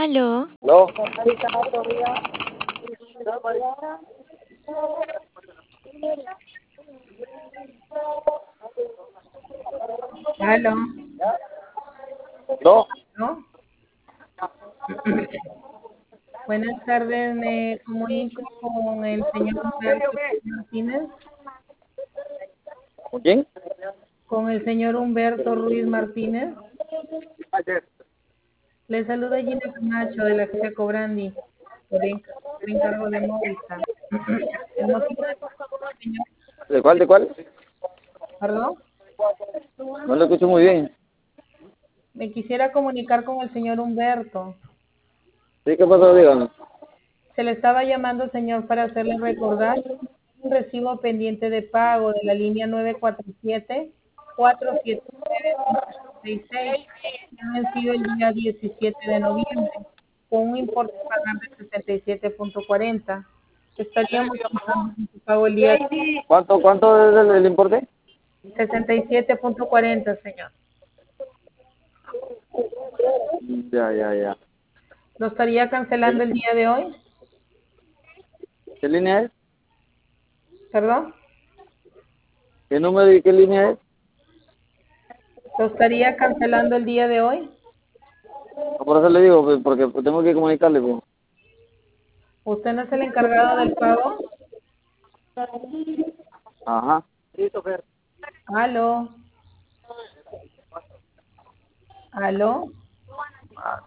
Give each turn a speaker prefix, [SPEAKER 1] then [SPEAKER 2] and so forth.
[SPEAKER 1] Aló.
[SPEAKER 2] ¿No?
[SPEAKER 3] Aló,
[SPEAKER 2] ¿No?
[SPEAKER 3] ¿no? Buenas tardes, me comunico con el señor Humberto Ruiz Martínez.
[SPEAKER 2] ¿Con quién?
[SPEAKER 3] Con el señor Humberto Ruiz Martínez. Le saluda Gina Camacho de la agencia Cobrandi, por encargo de Movistar. El motivo de señor,
[SPEAKER 2] ¿De cuál, de cuál?
[SPEAKER 3] perdón,
[SPEAKER 2] No lo escucho muy bien.
[SPEAKER 3] me quisiera comunicar con el señor Humberto.
[SPEAKER 2] ¿Sí? ¿Qué pasó? Dígame.
[SPEAKER 3] Se le estaba llamando, señor, para hacerle recordar un recibo pendiente de pago de la línea 947-479-66, que ha vencido el día 17 de noviembre, con un importe a pagar de 67.40. Estaríamos contando con su pago el día
[SPEAKER 2] ¿Cuánto es el importe?
[SPEAKER 3] 67.40, señor.
[SPEAKER 2] Ya.
[SPEAKER 3] ¿Lo estaría cancelando el día de hoy?
[SPEAKER 2] ¿Qué línea es?
[SPEAKER 3] ¿Perdón?
[SPEAKER 2] ¿Qué número y qué línea es?
[SPEAKER 3] ¿Lo estaría cancelando el día de hoy?
[SPEAKER 2] Por eso le digo, pues, porque tengo que comunicarle, pues.
[SPEAKER 3] ¿Usted no es el encargado del pago?
[SPEAKER 2] Ajá.
[SPEAKER 3] Aló, aló.